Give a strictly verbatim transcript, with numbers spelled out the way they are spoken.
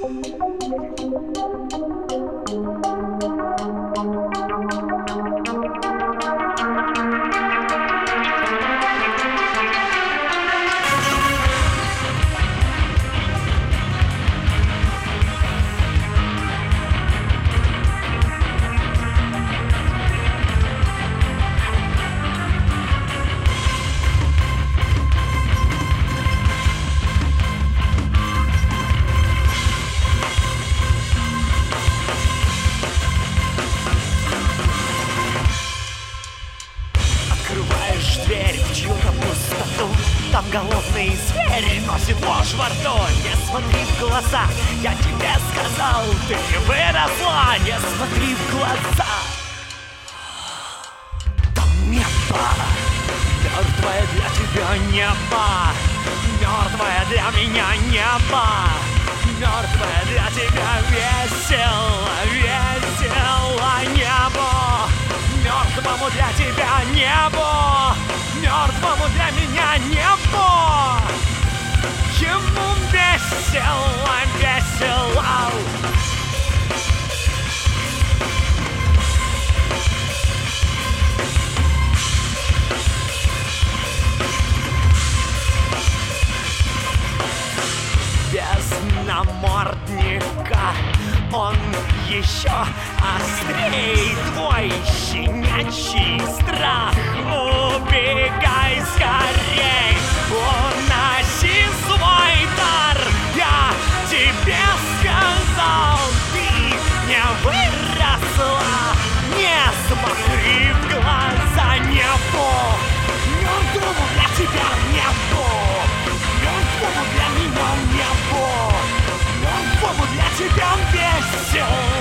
Там голодный зверь носит ложь во рту. Не смотри в глаза, я тебе сказал, ты не выросла. Не смотри в глаза. Там небо, мертвое для тебя небо, мертвое для меня небо, мертвое для тебя весело, весело небо, мертвому для тебя небо, мертвому для меня небо. Ему весело, весело. Без намордника он еще острей. Твой щенячий страх, убегай скорей, уноси свой дар. Я тебе сказал, ты не выросла. Не смотри в глаза небу, мертвому для тебя небу, мертвому для меня небо, мертвому для тебя весело.